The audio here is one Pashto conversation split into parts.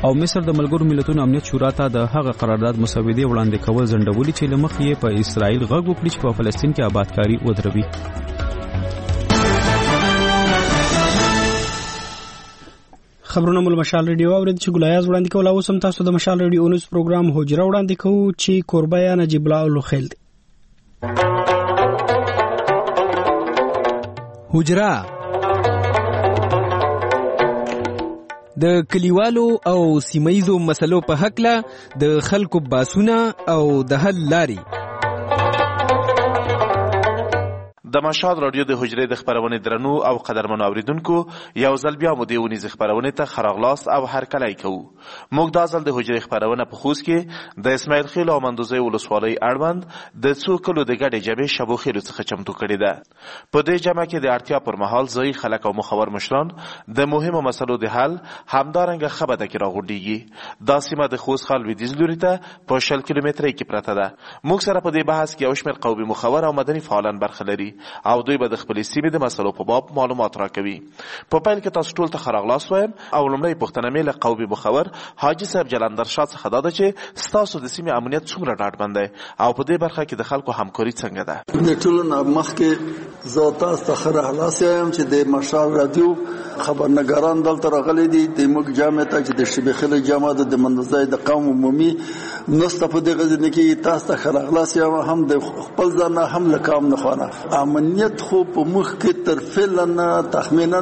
او مصر د ملګرو ملتونو امنیت شورا ته د هغه قرارداد مسودې وړاندې کول ځنډولي چې له مخې یې په اسرائیل غږ وکړي چې په فلسطین کې آبادکاري ودروي. خبرونه مول مشال ریډیو اورید چې ګلایاز وړاندې کول. او سم تاسو د مشال ریډیو نیوز پروګرام هجره وړاندې کوو چې کوربیا نجیب الله الخیل دی. هجره د کلیوالو او سیمایزو مسلو په حقله د خلکو باسونه او د حل لاري. د مشال رادیو د حجرې د خبرونې درنو او قدرمنو اوریدونکو یو ځل بیا مو د ونیز خبرونې ته خراغلاس او هرکلی کوو. موږ دا ځل د حجرې خبرونه په خوست کې د اسماعیل خیل او مندوزی ولسوالۍ اړوند د څو کلو د ګډې جبهې شبو خیلو څخه چمتو کړې ده. په دې جمع کې د اړتیا پر مهال ځایي خلک او مخور مشران د مهمو مسلو د حل همدارنګه ښه بده کې راغونډېږي. دا سیمه د خوست ښار لویدیځ لوري ته په 60 کیلومترۍ کې پرته ده. موږ سره په دې بحث کې یو شمېر قومي مخور او مدني فعالان برخه لري او دوی به د خپلې سیمې د مسلو په باب معلومات راکوي. په پیل کې تاسو ټول ته ښه راغلاست وایم او لومړی پوښتنه مې له قومي مخور حاجي صاحب جلندر شاه څخه دا ده چې ستاسو د سیمې امنیت څومره ډاډمن دی او په دې برخه کې د خلکو همکاري څنګه ده؟ د ټولو نه مخکې زه تاسو ته ښه راغلاست وایم چې د مشال رادیو خبرنګاران دلته راغلي دي د موږ جامع ته چې د شبې خیل جامع د مندوزای د قوم عمومي نسته په دې غزنه کې تاسو ته ښه راغلاست وایم هم د خپل ځان هم له قوم نه خونه. امنیت خو په مخ کې تر فعلا تخمینا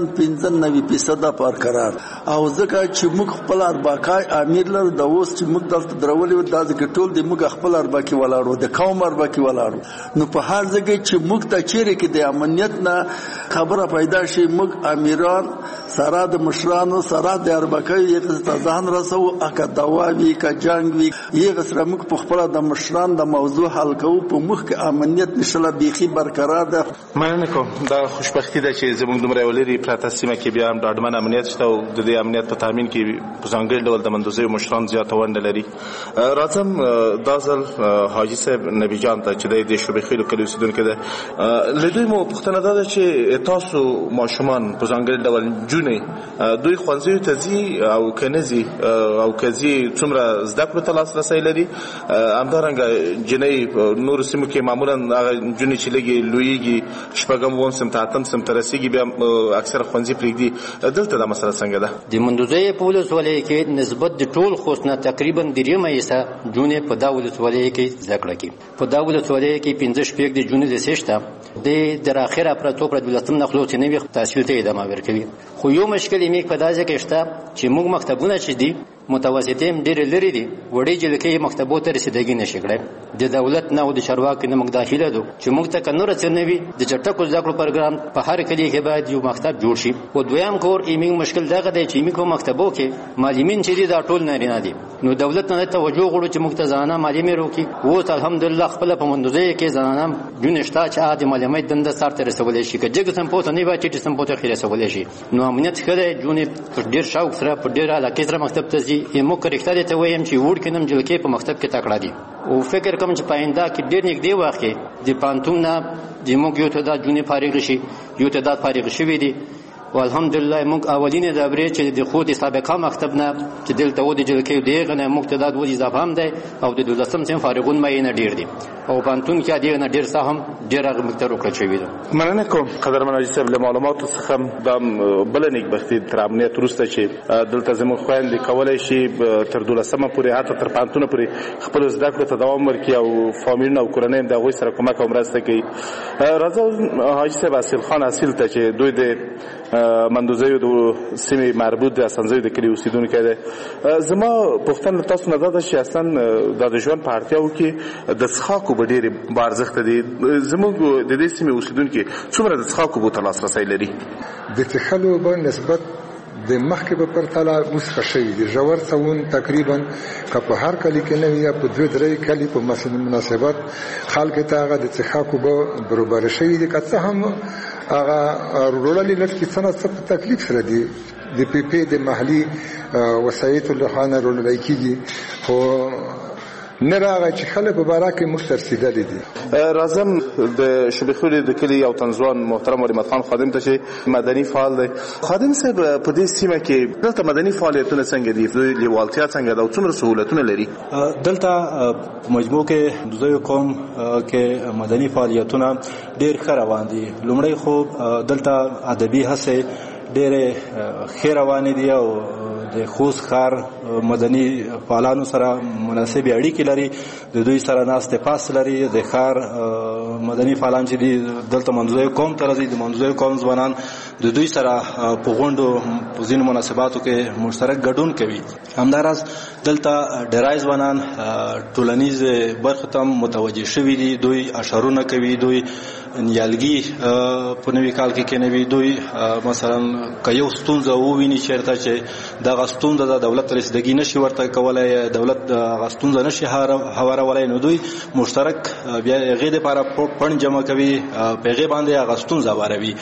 95% پر قرار او ځکه چې موږ خپل ارباکای امیر لرو د اوس چې موږ دلته درولې و دا ځکه ټول د موږ خپل ارباکي ولاړو د قوم ارباکي ولاړو. نو په هر ځای چې موږ ته چیرې کې د امنیت نه خبره پیدا شي موږ امیران سره د مشرانو سره د ارباکای یو ځای ځان رسو اکه دواوی کا جنگ وی یو سره موږ په خپل د مشران د موضوع حل کوو په مخ کې امنیت نشله بيخي برقرار ده. مننه کوم. دا خوشبختی ده چې زموږ دومره ولري پراته سیمه کې بیا هم ډاډمن امنیت شته او د دې امنیت په تامین کې په ځانګړي ډول د مندوزي مشران زیاته ونډه لري. راځم دا ځل حاجي صاحب نبی جان ته چې د شوبې خیلو کلی اوسیدونکو ده. له دوی مو پوښتنه ده چې تاسو ماشومان په ځانګړي ډول جونې دوی ښوونځیو ته ځي او که نه ځي او که ځي څومره زده کړو ته لاسرسی لري؟ همدارنګه جنۍ نورو سیمو کې معمولا هغه جونې چې لږې لویېږي شپږم اووم صنف ته اتم صنف ته رسېږي بیا اکثره ښوونځي پرېږدي. دلته دا مسله څنګه ده؟ د مندوزۍ په ولسوالۍ کې نسبت د ټول خوست نه تقریبا درېیمه حصه جونې په دا ولسوالۍ کې زده کړه کوي. په دا ولسوالۍ کې 15 د جونې لیسې شته. د در اخره پرتو پر 12 نه خلاص نه وي تحصیل ته ادامه ورکوي. خو یو مشکل یې په دا ځای کې شته چې موږ مکتبونه چې دي متوسطیم ډېر لري دي وړې جلکې مکتبو ته رسیدګي نشي کړای. د دولت نه او د چارواکو نه موږ داخله دو چې موږ ته کنور څنوي د چټکو زده کړو پروګرام په هر کلی کې باید یو مکتب جوړ شي. او دویم کور ایمینګ مشکل دغه دی چې ایمینګ مکتبو کې معلمین چې دي دا ټول نه دي. نو دولت نه توجه غواړي چې موږ ته ځانه معلمین روکي. اوس الحمدلله خپل په مندوزۍ کې ځانانه جونشتا چې عادي معلومات دنده سره رسولې شي کجګ سم پوت نه وای چې سم پوت خیر رسولې شي. نو امنیت خله جونې په ډیر شوق سره په ډیر علاقه سره مکتب ته ځي. یمو کرکټر ته وایم چې وړ کینم جلکې په مکتب کې تکړه دي او فکر کوم چې پاینده کې ډیر نږدې وخت کې د پانتون نه د موږ یو ته د جونې فارغ شي یو ته د فارغ شوی دي. والحمدلله موږ اولینې دبرې چې د خود سابقه مکتب نه چې دلته و د جلکې دیغه نه مقتداد و اضافه هم دی او د 12م سم فارغون مې نه ډیر دي او پانتون کې دیغه نه ډیر سهم ډیر مقدار وکړ شوی دی. مننه کوم قدرمن حاجي صاحب له معلوماتو څخه د بل نیکبختي تر امنیت وروسته چې دلته زموږ خويندې کولای شي تر 12مه پورې حتی تر پانتون پورې خپل زده کړو ته دوام ورکړي او فامیلونه او کورنۍ د هغوی سره کومک او مرسته کوي. راځو حاجي صاحب اصیل خان اصیل ته چې دوی د مندوزیو د سیمې مربوط د اسانزیو د کلي اوسیدونکی دی. زما پوښتنه تاسو نه دا ده چې اصلا د ژوند په اړتیاو کې د څښاکو به ډېرې بارزښته دي. زموږ د دې سیمې اوسیدونکي څومره د څښاکو اوبو ته لاسرسی لري؟ د څښلو اوبه نسبت د مخکې په پرتله اوس ښه شوي دي. ژور څون تقریبا که په هر کلي کې نه وي یا په 2-3 کلي په مناسبت خلکو ته هغه د څښاکو اوبه برابر شوي دي. که څه هم هغه رولالي لږ کې څه په تکلیف سره دي د پی پی د محلي وسایطو له خوا نه روللی کېږي خو نه راغی چې خلک په باره کې موږ ترسیدلي دي. راځم د شبخوري د کلي یو تنځوان محترم ولید خان خادم ته چې مدني فعال دی. خادم صاحب په دې سیمه کې دلته مدني فعالیتونه څنګه دي؟ لیوالتیا څنګه ده او څومره سهولتونه لري؟ دلته مجموع کې دوی کوم کې مدني فعالیتونه ډېر ښه روان دي. لومړی خو دلته ادبي هڅې ډېرې ښې روانې دي او د خوست ښار مدني فعالانو سره مناسبې اړیکې لري. د دوی سره ناستې پاس لري. د ښار مدني فعالان چې دي دلته منځوی قوم ته راځي. د منځوی قوم ځوانان د دوی سره په غونډو په ځینو مناسباتو کې مشترک ګډون کوي. همداراز دلته ډیری ځوانان ټولنیز برخو ته متوجه شوي دي. دوی اشعارونه کوي. دوی نیالګي په نوي کال کې کېنوي. دوی مثلا که یو ستونزه وویني چېرته چې دغه ستونزه د دولت رسیدګي نشي ورته کولی، دولت دغه ستونزه نشي هوارولی، نو دوی مشترک بیا هغې دپاره پڼ جمع کوي، په هغې باندې هغه ستونزه هواروي.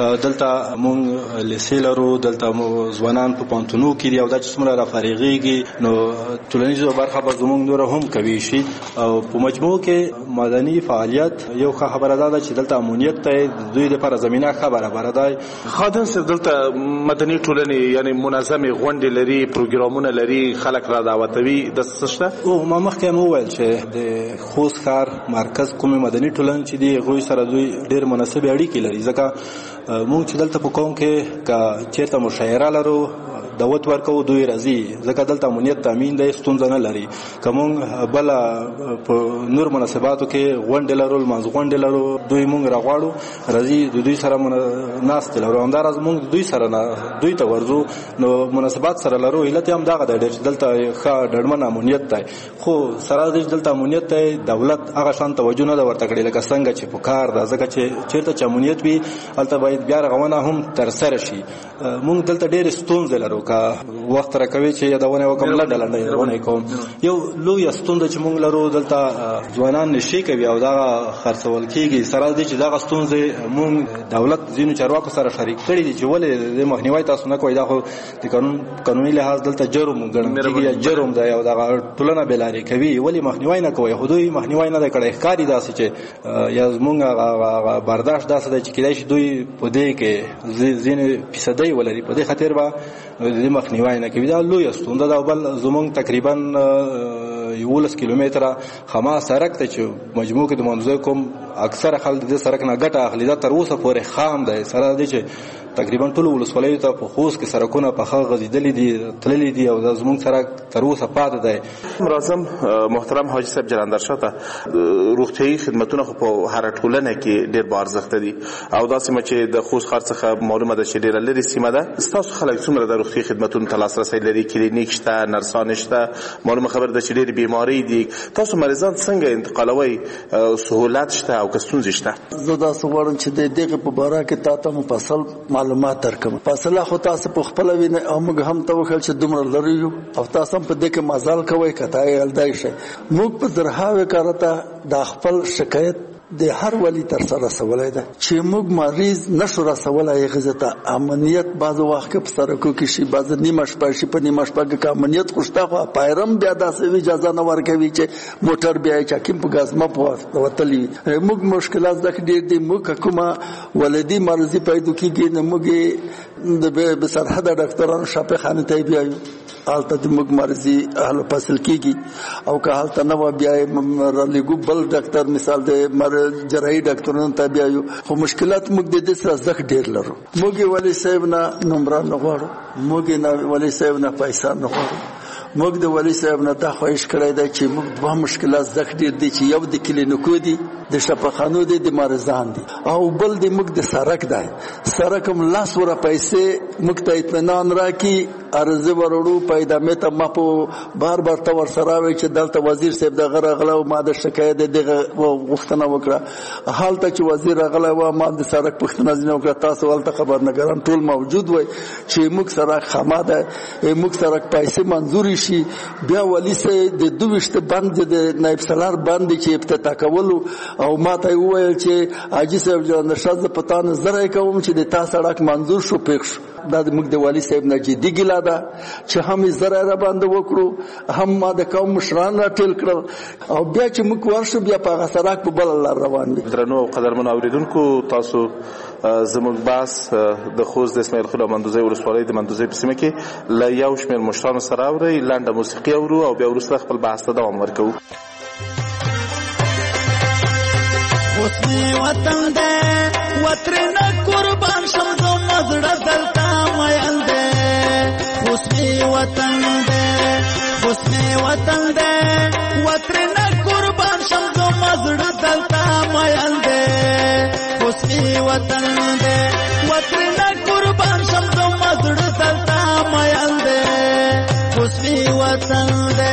دلته مونږ لیسې لرو. دلته ځوانان په پوهنتونو کې دي او دا چې څومره رافارغېږي نو ټولنیزه برخه به زموږ نوره هم کوي شي. او په مجموع کې مدني فعالیت یو ښه خبره ده چې دلته امنیت ته د دوی دپاره زمینه ښه برابره ده. خادم صاحب دلته مدني ټولنې یعنې منظمې غونډې لري، پروګرامونه لري، خلک را دعوتوي، داسې څه شته؟ ما مخکې هم وویل چې د خوست ښار مرکز کومې مدني ټولنې چې دي هغوی سره دوی ډېر مناسبې اړیکې لري. ځکه مونږ چې دلته په قوم کې که چېرته مشاعره لرو دعوت ورکوو دوی راځي، ځکه دلته امنیت تامین دی، ستونزه نه لري. که مونږ بله په نور مناسباتو کې غونډې لرو، لمانځ غونډې لرو، دوی مونږ راغواړو راځي، د دوی سره ناستې لرو. همداراز مونږ دوی سره دوی ته ورځو نو مناسبات سره لرو. علت یې هم دغه دی ډېر چې دلته ښه ډډمن امنیت دی. خو سره دی چې دلته امنیت دی دولت هغه شان توجه نه ده ورته کړې لکه څنګه چې پکار ده، ځکه چې چېرته چې امنیت وي هلته باید بیا رغونه هم ترسره شي. مونږ دلته ډېرې ستونزې لرو. که وخت راکوي چې یادونه وکړم لنډه لنډه یادونه کوم. یو لویه ستونزه چې مونږ لرو دلته ځوانان نشي کوي او دغه خرڅول کېږي. سره دی چې دغه ستونزې مونږ دولت ځینو چارواکو سره شریک کړي دي چې ولې د مخنیوی تاسو نه کوئ. دا خو د قانوني لحاظ دلته جرم ګڼل کېږي یا جرم دی او دغه ټولنه بېلارې کوي. ولې مخنیوی نه کوئ؟ خو دوی مخنیوی نه دی کړی. ښکاري داسې چې یا زمونږ برداشت داسې دی چې کیدای شي دوی په دې کې ځینې فیصدۍ ولري، په دې خاطر به د مخنیوی نه کوي. دا لویه ستونزه ده. او بل زمونږ تقریبا 11 کیلومتره خما سړک ته چې مجموع کې د منځوی کوم اکثره خلک د سړک نه ګټه اخلي. دا تر اوسه پورې خام دی. سره دی چې تقریبا ټول ولسوالیو ته په خوست کې سړکونه پخه غځېدلي دي، تللي دي او دا زموږ سړک تر اوسه پاتې دی. راځم محترم حاجي صاحب جلندر شاه ته. روغتیایي خدمتونه خو په هره ټولنه کې ډېر با ارزښته دي او دا سیمه چې د خوست ښار څخه معلومه ده چې ډېره لرې سیمه ده. ستاسو خلک څومره د روغتیایي خدمتونو ته لاسرسی لري؟ کلینیک شته، نرسان شته، معلومه خبره ده چې ډېرې بیمارۍ دي. تاسو مریضان څنګه انتقالوئ؟ سهولت شته او که ستونزې شته؟ زه داسې غواړم چې د دغې په باره کې تا ته مفصل معلومات درکړم. فاصله خو تاسو په خپله وینئ او موږ هم ته وښیل چې دومره لرې یو او تاسو هم په دې کې مزال کوئ که تا یې هلدی شئ. موږ په زرهاوې کاره ته دا خپل شکایت د هر ولی تر سره رسولی ده چې موږ مریض نشو رسولی هغې ته. امنیت بعض وخت کې په سړکو کې شي، بعض نیمه شپه شي. په نیمه شپه کې که امنیت خو شته خو پایرم بیا داسې اجازه نه ورکوي چې موټر بیا یې چاکیم په ګازمه په وتلی وي. موږ مشکلات ځکه ډېر دي. موږ که کومه ولدي مرضي پیدا کېږي نو موږ د بسرحده ډاکټرانو شفاخانې ته یې بیایو، هلته د موږ مرضي حل فصل کېږي. او که هلته نه وه بیا یې رالیږو بل ډاکټر، مثال د جراحي ډاکټرانو ته بیایو. خو مشکلات موږ د دې سره زخ ډېر لرو. موږ یې والي صاحب نه نمبر نه غواړو، موږ یې والي صاحب نه پیسې نه غواړو. موږ د والي صاحب نه دا خواهش کړی دی چې موږ دوه مشکلات زخ ډېر دي چې یو د کلینیکو دي، د شفاخانو دي، د مریضان دي، او بل د موږ د سړک دی. سړک هم لاس وره پیسې موږ ته اطمینان راکړي، عرضې وروړو په ادامې ته ما په بار بار ته ورسره وایي چې دلته وزیر صاحب دغه راغلی او ما د شکایت دغه غوښتنه وکړه. هلته چې وزیر راغلی و ما د سړک پوښتنه ځینې وکړه. تاسو هلته خبرنګاران ټول موجود وای چې موږ سړک خما ده، موږ سړک پیسې منظورې شي. بیا والي صاحب د 22 بند د نایب سالار بند چې افتتاح کولو او ما ته وویل چې حاجي صاحب جلندر شاه زه په تا نظر کوم چې د تا سړک منظور شو، پېښ شو. دا موږ د والي صاحب نه جدي ګیله ده چې هم یې زره را باندې وکړو، هم ما د قوم مشران را ټیل کړل او بیا چې موږ ورشو بیا په هغه سړک په بله لار روان دي. درنو او قدرمنو اورېدونکو، تاسو زموږ بحث د خوست د اسماعیل خیل او مندوزۍ ولسوالۍ د مندوزۍ په سیمه کې له یو شمېر مشرانو سره اورئ. لنډه موسیقي اورو او بیا وروسته خپل بحث ته دوام ورکوو. خوست مې وطن دی، وطرنه قربان شم زما زړه دلته مین دی. خوست مې وطن دی، خوست مې وطن دی، وطرنه قربان شم زما زړه دلته مین دی. خوست مې وطن دی، وطرنه قربان شم زما زړه دلته مین دی. خوست مې وطن دی.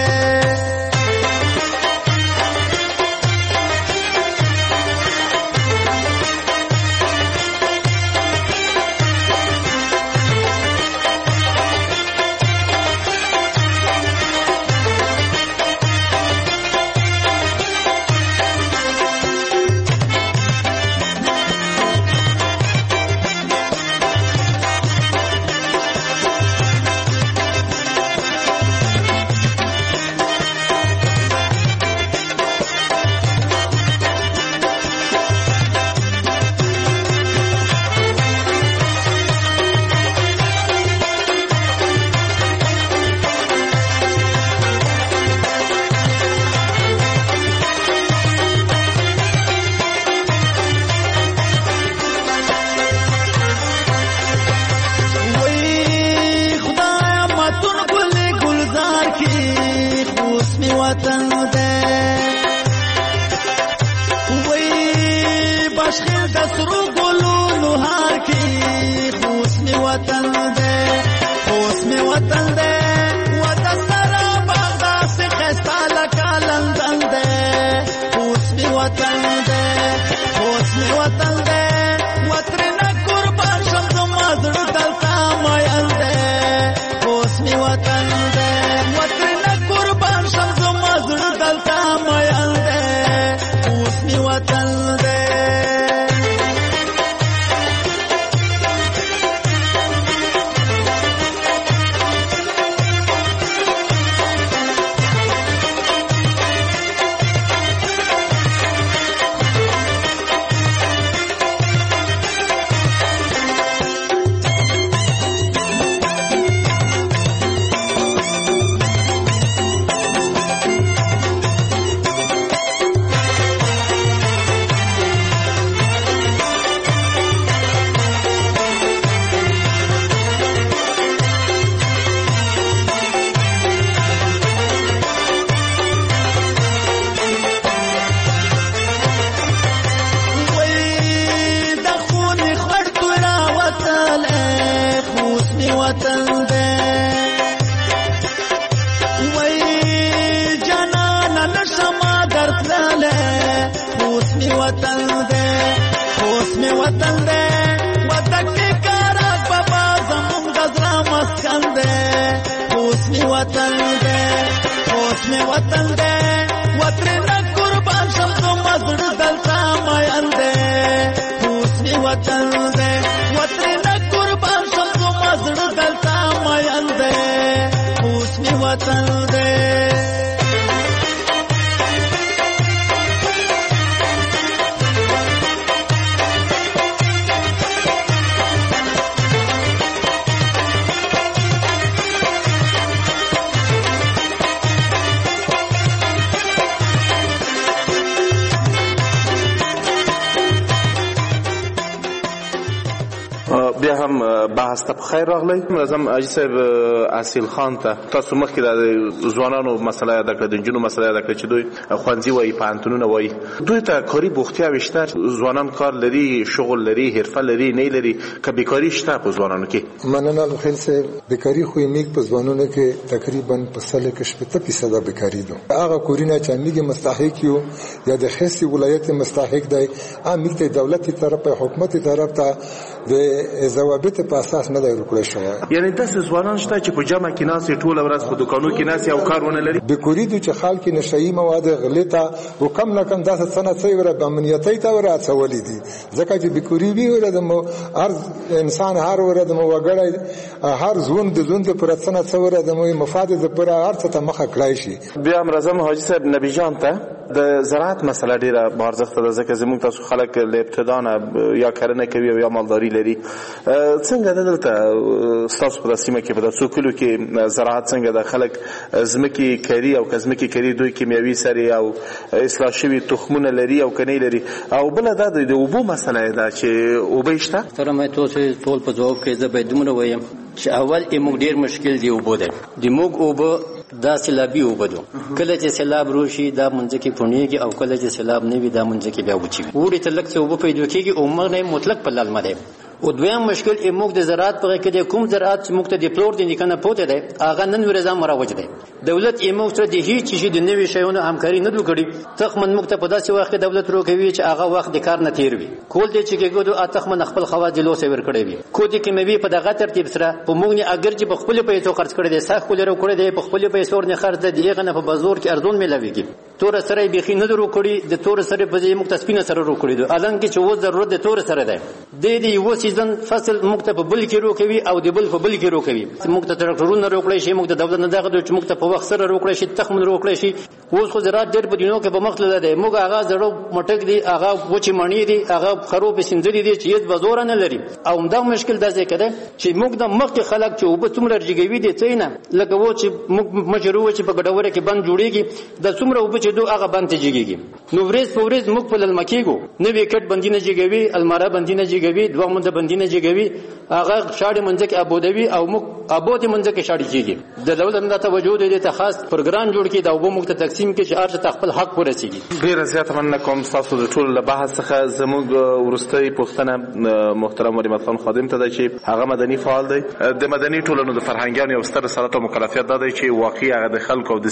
بیا هم بحث ته بخیر راغلی. منظم حاجي صاحب اصیل خان ته تاسو مخکې د ځوانانو مسله یاده کړه، د نجونو مسله یاده کړه چې دوی ښوونځي وایي، پوهنتونونه وایي. دوی ته کاري بوختیاوې شته؟ ځوانان کار لري، شغل لري، حرفه لري، نه لري؟ که بیکاري شته په ځوانانو کې؟ مننه الخیل صاحب. بیکاري خو میګ په ځوانانو کې تقریبا په سل کې 70% بیکاري ده. هغه کورونه چې میګ مستحق یو یا د خاص ولایت مستحق دی، میګ ته دولتي طرف، حکومتي طرف ته د ضوابط په اساس نه دی ورکړل شوی. یعنی تاسو ځوانان شته چې په جمع کې ناس ټول ورځ په دکانو کې ناس او کارونه لري. بکوري چې خلک نشئی مواد غلیتا او کم نه کم داسه سنت سي ور د امنیتي ته ور اڅولې دي ځکه چې بکوري وی ور د هر انسان هر ور د وګړی هر ژوند د ژوند پر سنت څور د مفاد د پر هر څه ته مخه کړای شي. بیا مرزم حاجی صاحب نبی جان ته د زراعت مسله ډیره بارزخته ده ځکه زموږ تاسو خلک له ابتدا نه یا کرنه کوي او یا مالداري لري. څنګه دلته تاسو په سیمه کې په تاسو کلو کې زراعت څنګه د خلک زمکي کری او کزمکي کری دوی کیمیاوي سره او اصلاح شوی تخمونه لري او کني لري او بل د اوبو مسله ده چې اوبه شته. تر مې تاسو ټول په جواب کې زه به دومره وایم چې اول یې ډیر مشکل دی اوبو ده د موږ اوبه دا سیلابي اوبه دو کله چې سیلاب روشي دا منځ کې پونیږي او کله چې سیلاب نه وي دا منځ کې بیا وچی وړي تلک څه اوبه پیدا کیږي او موږ نه مطلق په لالمه ده. او دویم مشکل یې موږ د زراعت په کې د کوم زراعت چې موږ ته د پلور د نکنه پوته ده هغه نن ورځ مروج ده. دولت یې موږ ته د هیڅ شي د نوي شیونو همکاري نه دوکړي تخمن موږ ته په داسې وخت کې دولت روکوي چې هغه وخت د کار نه تیر وي کول دي چې ګورو اتخمن خپل خواجه لو سوي ور کړی وي کو دي کې مې په دغه ترتیب سره په موږ نه اگر چې په خپل پیسو خرج کړی دي سخت کولر کړی دي په خپل پیسو نه خرج دي هغه نه په بازار کې ارزون ملويږي تور سره بيخي نه درو کړی د تور سره په دې موږ تسپینه سره رو کړی دي الان کې چې و ضرورت د تور سره ده د دې یو سیزن فصل موږ ته په بل کې روکوي او د بل په بل کې روکوي موږ ته ترکټورونه روکړی شي موږ ته دولت نه دغه چې موږ ته په وخت سره روکړی شي تخم روکړی شي اوس خو زراعت ډېر په دینو کې په مخ لاله ده موږ هغه زړو مټک دي هغه وچی مانی دي هغه خروب سندري دي چې یت بازور نه لري او دا مشکل ده ځکه چې موږ د مخ کې خلک چې وب څومره رجګوي دي څنګه لکه و چې موږ مشروع چې په ګډوره کې بند جوړيږي د څومره وب چې دوه هغه بند تجيږي نو ورځ په ورځ موږ په لمکیګو نه وکټ بندینه جګوي الماره بندینه جګوي دوه مونږ بندینه جګوي هغه شاړې منځ کې ابودوي او موږ ابود منځ کې شاړې کیږي د دولت نه توجه دي ته خاص پروګرام جوړ کړي دا وب موږ ته تقسیم کې چې ارته خپل حق ورسیږي. ډیر زیات مننه کوم تاسو د ټول له بحث څخه زموږ ورستۍ پوښتنه محترم ولی مدخان خادم ته ده چې هغه مدني فعال دی د مدني ټولنو د فرهنګیانو یو ستر سره ته مکلفیت ده چې واقعي هغه د خلکو او د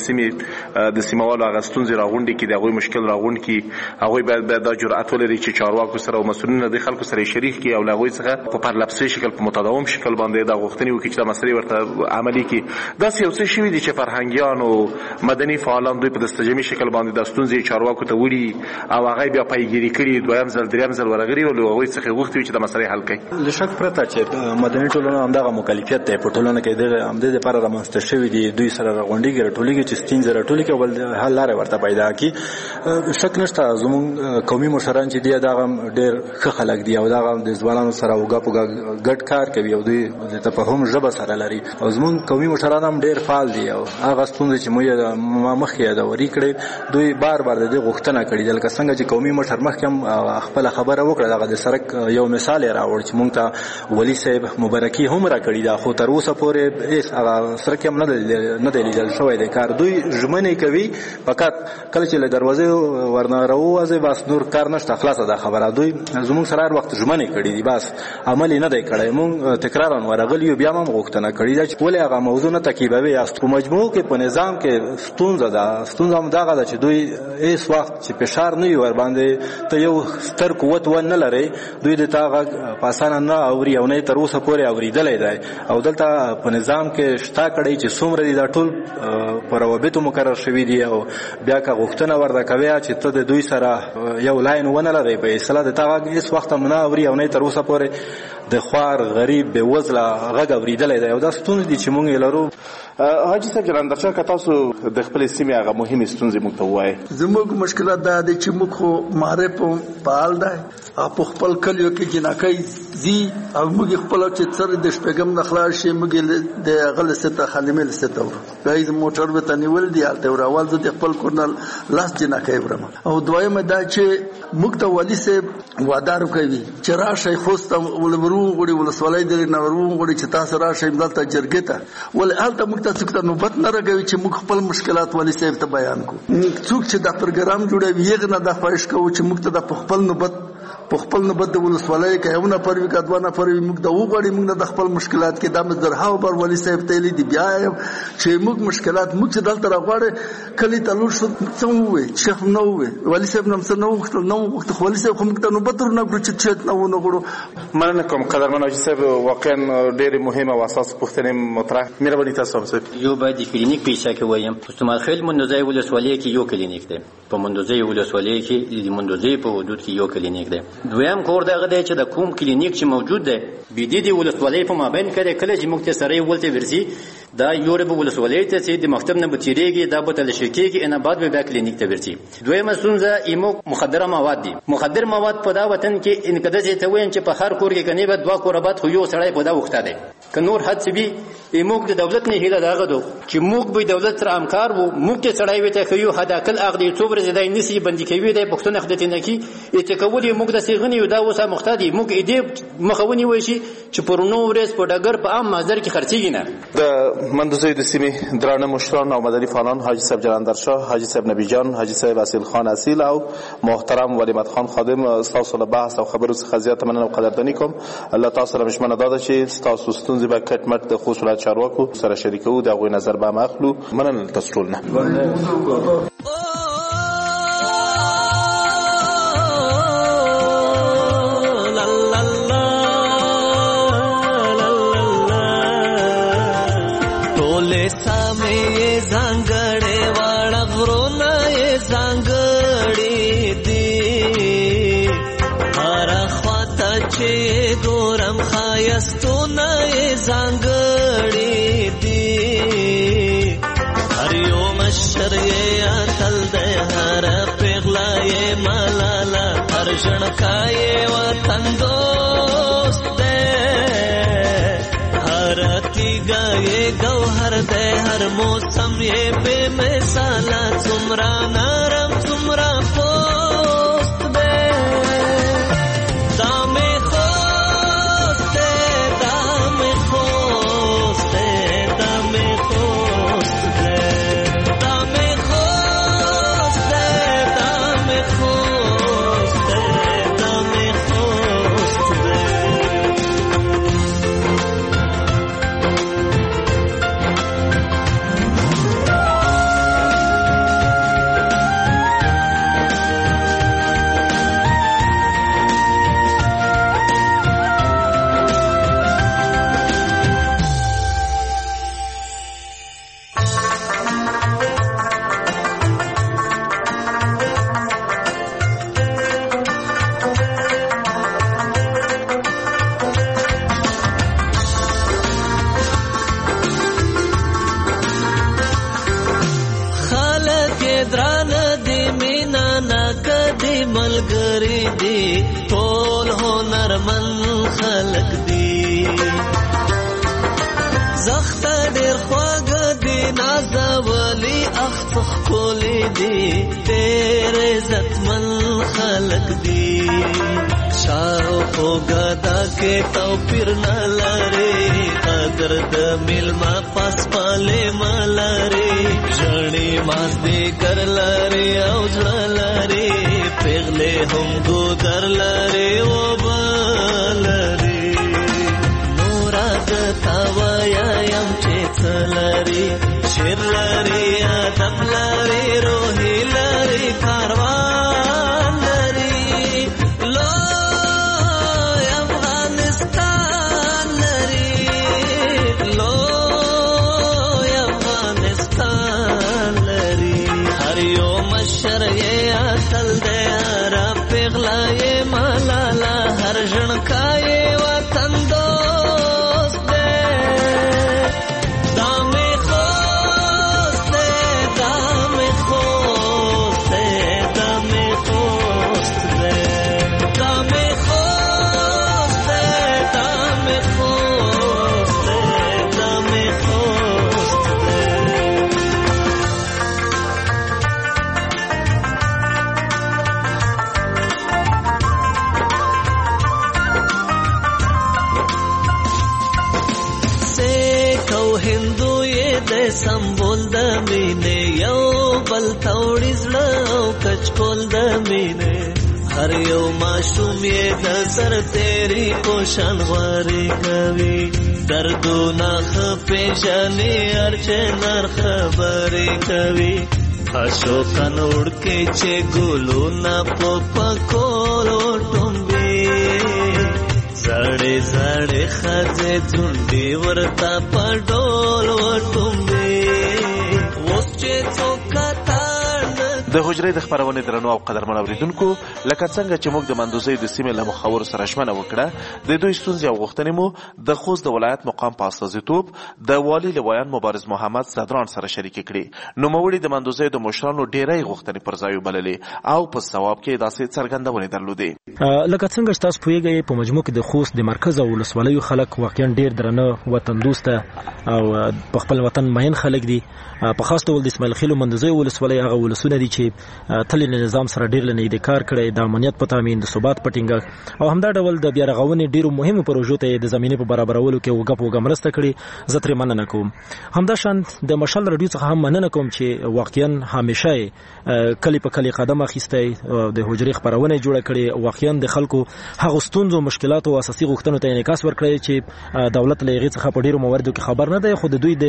سیموالو هغه ستونزې راغونډي کې د هغوی مشکل راغونډ کې هغوی باید دا جرأت ولري چې چارواکو سره او مسؤلینو د خلکو سره شریک کړي او له هغوی څخه په پرلپسې شکل په متداوم شکل باندې دا غوښتنې وکړي چې دا مسلې ورته عملي کړي. داسې یو څه شوي دي چې فرهنګیان او مدني فعالان دوی په دستجمي شکل باندې د ستونزې چارواکو ته وړي او هغه بیا پیګیري کړي دویم ځل دریم ځل ورغلي او له هغوی څخه غوښتي چې دا مسلې حل کړي. له شک پرته چې مدني ټولنه همدغه مکلفیت دی په ټولنه کې د همدې لپاره رامنځته شوي دي دوی سره راغونډېږي راټولېږي چې ستونزې راټولې کړي او بل حل لارې ورته پیدا کړي. شک نشته زموږ قومي مشران چې دي دغه ډېر ښه خلک دي او دغه د ځوانانو سره اوږه په اوږه ګډ کار کوي او دوی د تفاهم ژبه سره لري او زموږ قومي مشران هم ډېر فعال دي او هغه ستونزې چې موږ مخکې یادوري کړې دوی بار بار د دې غوښتنه کړې ده لکه څنګه چې قومي مشر مخکې هم خپله خبره وکړه دغه د سړک یو مثال یې راوړ چې موږ ته ولي صاحب مبارکي هم راکړې ده خو تر اوسه پورې هېڅ هغه سړک هم نه دی لیدل شوی دی کار دوی ژمنې کوي فقط کله چې له دروازې ورنه راووځي بس نور کار نشته خلاصه ده خبره دوی زموږ سره هر وخت ژمنې کړي دي بس عمل یې نه دی کړی موږ تکرارا ورغلي یو بیا هم غوښتنه کړې ده چې ولې هغه موضوع نه تکیبوي یاست په مجموع کې په نظام کې ستونزه هم دغه ده چې دوی هېڅ وخت چې فشار نه وي ورباندې ته یو ستر قوت ونه لرئ دوی د تا غږ په اسانه نه اوري او نه تر اوسه پورې اورېدلی دی او دلته په نظام کې شته کړی چې څومره دي دا ټول په روابطو مقرر شوي دي او بیا که غوښتنه ورته کوي چې ته د دوی سره یو لاین ونه لرئ په اصطلاح د تا غږ هېڅ وخت هم نه اوري او نه تر اوسه پورې د خوار غریب بې وزله غږ اورېدلی دی او دا ستونزې دي چې موږ یې لرو. حاجي صاحب جلندرشاه که تاسو د خپلې سیمې هغه مهمې ستونزې موږ ته ووایئ. زموږ مشکلات دا دی چې موږ خو معرف فعال دی او په خپل کلیو کې جناکۍ ځي او موږ خپل چې سر د شپږم نه خلاص شي موږ د هغه لسته خالمې لسته ورو موټر به ته نیول دي هلته وراول زه د خپل کورنل لاس جناکۍ ورم او دویمه دا چې موږ ته والي صاحب وعده کوي چې راشئ خوست ولورون غوړي ولسوالۍ درې نورون غوړي چې تاسو راشئ دلته جرګې ته ولې هلته موږ تاسو ته نوبت نه راغوي چې موږ خپل مشکلات والي صاحب ته بیان کوو څوک چې دا پروګرام جوړوي یې نه دا خواهش کوو چې موږ ته د خپل نوبت په خپل نوبت د ولسوالۍ کې یو نفر وي که دوه نفر وي موږ د وغواړي موږ د خپل مشکلات کې دا مې درهاو بر والي صاحب ته ویلي دي بیا چې موږ مشکلات موږ چې دلته راغواړي کلي ته لور شو څه ووایي شیخ نه ووایي والي صاحب نه هم څه نه وغوښتل نه وغوښتل خو والي صاحب خو موږ ته نوبت ورنه کړو چې چیت نه ونغواړو. مننه کوم قدرمن حاجي صاحب واقعا ډېرې مهمه او اساسي پوښتنې مطرح مهرباني تاسو صاحب. یو باید د کلینیک په حصه کې وایم استعمال خیل مندوزي ولسوالۍ کې یو کلینیک دی په مندوزي ولسوالۍ کې د مندوزي په حدود کې یو کلینیک دی. دویم کور دغه دی چې د کوم کلینیک چې موجود دی بيدي د ولسوالۍ په مابین کې کله چې موږ ته سره ولته ورسي دا یو رب ولسوالۍ ته چې د مکتب نه بتیریږي دا به تل شکیږي ان بعد به کلینیک ته ورسي. دویمه ستونزه ایمو مخدره مواد دي. مخدر مواد په دا وطن کې انقدر ته وین چې په هر کور کې کني به دوا کور بعد خو یو سړی په دا وخته دی ک نور حد سی بي ایمو د دولت نه هیله داغه دو چې موږ به دولت سره همکار وو موږ ته سړی وته خو یو هداکل اغدي څوبر زیدای نسی بندي کوي د پښتون خدای نه کی اتکول موږ د سیغنی یو دا وسه مختدي موږ اېدې مخونی وای شي چې پرونو ورس په ډګر په عام مازر کې خرڅیږي نه. د مندوزي د سیمې درانه مشران او مدني فعالان حاجي صاحب جلندر شاه حاجي صاحب نبی جان حاجي صاحب اصیل خان اصیل او محترم ولیمت خان خادم تاسو له بحث او خبرو څخه زیات مننه او قدردانی کوم. الله تاسو سره مشمنه داده چې تاسو ستونزې به کټ مټ د خصوصي چارواکو سره شریکو د غوي نظر به مخلو مننه تاسو ټول نه. ګورم خایستونه زنګړې دي هر یو مشر یې اتل دی هر پیغله یې ملاله هر ژړکا یې وطن دوست دی هر تیږه یې ګوهر دی هر موسم یې بې مثاله څومره نرم څومره پوست دی توپیر نه لري قدر د ملما پاس پاله ملاري ژړې ماس دې کر لري او ځړ لري پیغله هم ګودر لري او بلري نور د تاویا يم چې څلري شر لري ادب لري روح لري کاروان لري سمبول د مینې یو بل توړي زړه او کچکول د مینې هر یو ماشوم یې د سر تیری پوشان غوارې کوي دردونه ښه پېژني هر چې نر خبرې کوي اشوکن وړکې چې ګلونه په پکول وټومبي زړې زړې ښځې ځونډې ورته په ډول وټومبي اوس چې څوک د حجرې د خبرونې درنو او قدرمن اوریدونکو لکه څنګه چې موږ د مندوزۍ د سیمې له مخاورو سره ژمنه وکړه د دوی ستونزې او غوښتنې مو د خوست د ولایت مقام په استازیتوب د والي لویان مبارز محمد صدران سره شریکې کړې. نوموړي د مندوزۍ د مشرانو ډېری غوښتنې پر ځای وبللې او په ځواب کې داسې څرګندونې درلودې. لکه څنګه چې تاسو پوهیږئ په مجموع کې د خوست د مرکز او ولسوالیو خلک واقعا ډېر درنه وطن دوسته او په خپل وطن مین خلک دي. په خاص ډول د اسماعیل خیل مندوزۍ ولسوالۍ هغه ولسونه دي چې تل له نظام سره ډېر لنډ کار کړی د امنیت په تامین د ثبات په ټینګښت او همدا ډول د بیا رغونې ډېرو مهمو پروژو ته د زمینې په برابرولو کې وګپ مرسته کړې. زه ترې مننه کوم. همدا شان د مشال رادیو څخه هم مننه کوم چې واقعا همیشه کلی په کلی قدم اخیستی د حجرې خبرونه جوړه کړې واقعا د خلکو هغه ستونزو مشکلات او اساسي غوښتنو ته انعکاس ورکړي چې دولت له هغې څخه په ډېرو مواردو کې خبر نه دی خو د دوی د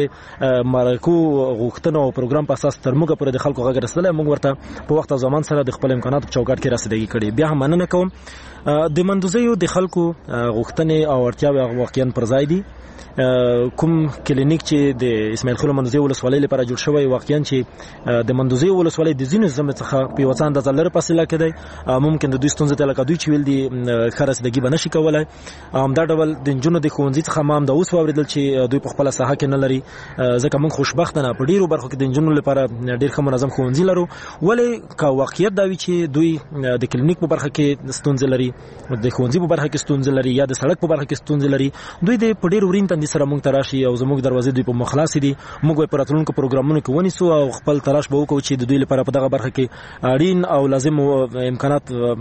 مرکو غوښتنو او پروګرام په اساس تر موږ پورې د خلکو غږ رسېدلی موږ ورته په وخت او زمان سره د خپل امکاناتو په چوکاټ کې رسیدګي کړې. بیا هم مننه کوم د مندوزیو د خلکو غوښتنې او اړتیاوې واقعا پر ځای دي. کوم کلینیک چې د اسماعیل خیل مندوزۍ ولسوالۍ لپاره جوړ شوی واقعا چې د مندوزۍ ولسوالۍ د ځینو ځمې څخه په یوه څه اندازه لرې فاصله کې دی ممکن د دوی ستونزې ته لکه دوی چې ویل دي ښه رسیدګي به نشي کولی. همدا ډول د نجونو د ښوونځي څخه ما همدا اوس واورېدل چې دوی په خپله ساحه کې نه لري ځکه موږ خوشبختانه په ډېرو برخو کې د نجونو لپاره ډېر ښه منظم ښوونځي لرو. ولې که واقعیت دا وي چې دوی د کلینیک په برخه کې ستونزې لري د ښوونځي په برخه کې ستونزې لري یا د سړک په برخه کې ستونزې لري دوی د په ډېر ورین تندي سره موږ ته راشي او زموږ دروازې دوی په مخ خلاصې دي موږ به په راتلونکو پروګرامونو کې ونیسو او خپل تلاش به وکړو چې د دوی لپاره په دغه برخه کې اړین او لازم امکانات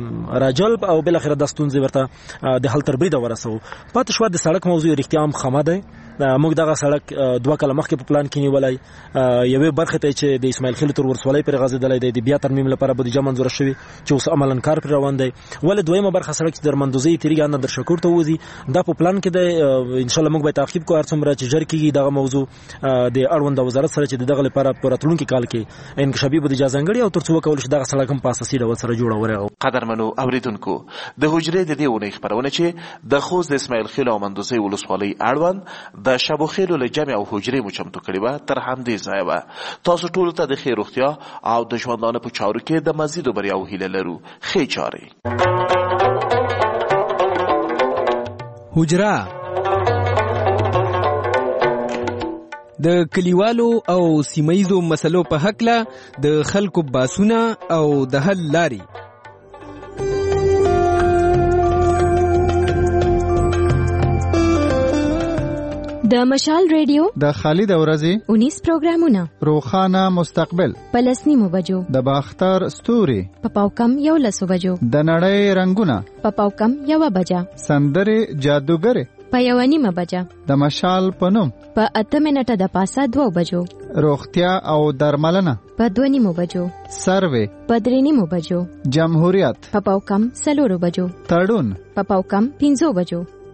راجلب او بالاخره د ستونزې ورته د حل تر بریده ورسوو. پاتې شوه د سړک موضوع رښتیا هم خمه دی. موږ دغه سړک 2 کاله مخکې په پلان کې نیولی یوې برخې ته چې د اسماعیل خیل تر ولسوالۍ پورې غځېدلی دی د بیا ترمیم لپاره بودیجه منظوره شوې چې اوس عملاً کار پرې روان دی. ولې دویمه برخه سړک چې در مندوزۍ تیریږي اندر درشکور ته وځي دا په پلان کې دی. انشاءالله موږ به تعقیب کوو هر څومره چې ژر کېږي دغه موضوع د اړونده وزارت سره چې دغه لپاره په راتلونکي کال کې انکشافي بودیجه ځانګړې او تر څو وکولی شي دغه سړک هم په اساسي ډول سره جوړ ورغو. قدرمنو اوریدونکو د حجرې د دې اونۍ خبرونه چې د خوست د اسماعیل خیل او مندوزۍ ولسوالۍ اړوند د شبو خیلو له جمع او حجرې مو چمتو کړې وه تر همدې ځایه وه. تاسو ټولو ته د ښې روغتیا او د ژوندانه په چارو کې د مزیدو بریاو هیله لرو. ښې چارې. حجره د کلیوالو او سیمایزو مسلو په هکله د خلکو باسونه او د حل لارې. د مشال ریډیو د خالد ورځې 19 پروګرامونه روخانه مستقبل پلسنیمو بجو د باختر ستوري په پاوکم 11 بجو د نړۍ رنگونه په پاوکم 1 بجا سندره جادوګر په 1:30 بجا د مشال پنوم په 8 منټه د پاسه 2 بجو روغتیا او درملنه په 2:30 بجو سروې په 3:30 بجو جمهوریت په پاوکم 4 بجو تړون په پاوکم 5 بجو